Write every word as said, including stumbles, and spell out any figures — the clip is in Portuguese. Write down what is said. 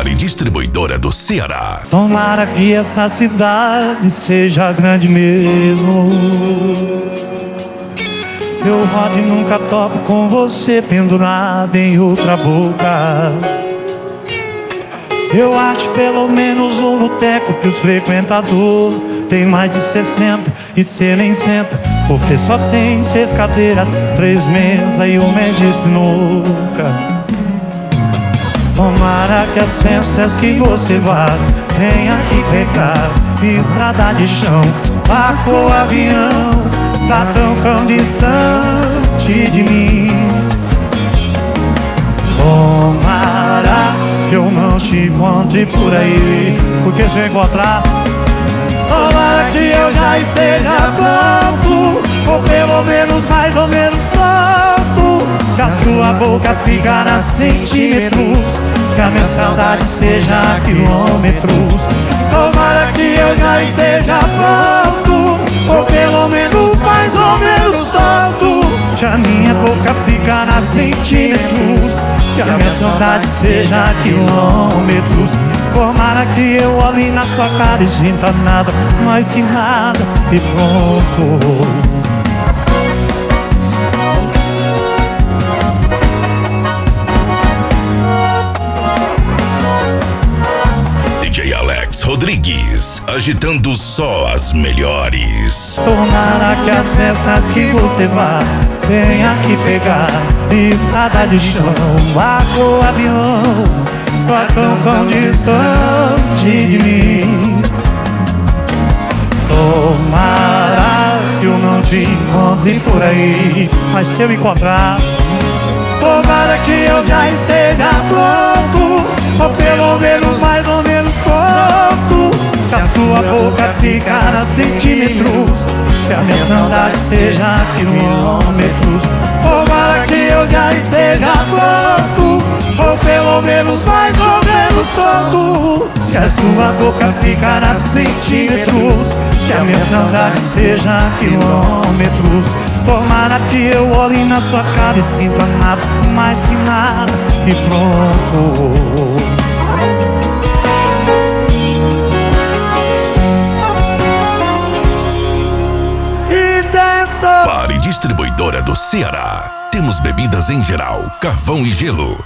Pare Distribuidora do Ceará. Tomara que essa cidade seja grande mesmo. Eu rodo e nunca topo com você pendurado em outra boca. Eu acho pelo menos um boteco que os frequentadores tem mais de sessenta e cê nem senta, porque só tem seis cadeiras, três mesas e uma é de sinuca. Tomara que as festas que você vá tenha que pegar estrada de chão, barco ou avião, tá tão tão distante de mim. Tomara que eu não te encontre por aí, porque se eu encontrar, tomara que eu já esteja pronto, ou pelo menos mais ou menos tanto, que a sua boca ficar a centímetros, que a minha saudade seja a quilômetros. Tomara que eu já esteja pronto, ou pelo menos mais ou menos tanto, que a minha boca ficar a centímetros, que a minha saudade seja a quilômetros. Tomara que eu olhe na sua cara e sinta nada, mais que nada, e pronto. D J Alex Rodrigues, agitando só as melhores. Tomara que as festas que você vá tenha que pegar estrada de chão, barco ou avião, tá tão tão distante de mim. Tomara que eu não te encontre por aí, mas se eu encontrar, tomara que eu já esteja pronto, ou pelo menos mais ou menos pronto, que a sua boca ficar a centímetros, que a minha saudade seja a quilômetros. Tomara que eu já esteja pronto, ou pelo menos mais ou menos pronto, se a sua boca ficar a centímetros, que a minha saudade seja a quilômetros. Tomara que eu olhe na sua cara e sinta nada, mais que nada, e pronto. Pare Distribuidora do Ceará. Temos bebidas em geral, carvão e gelo.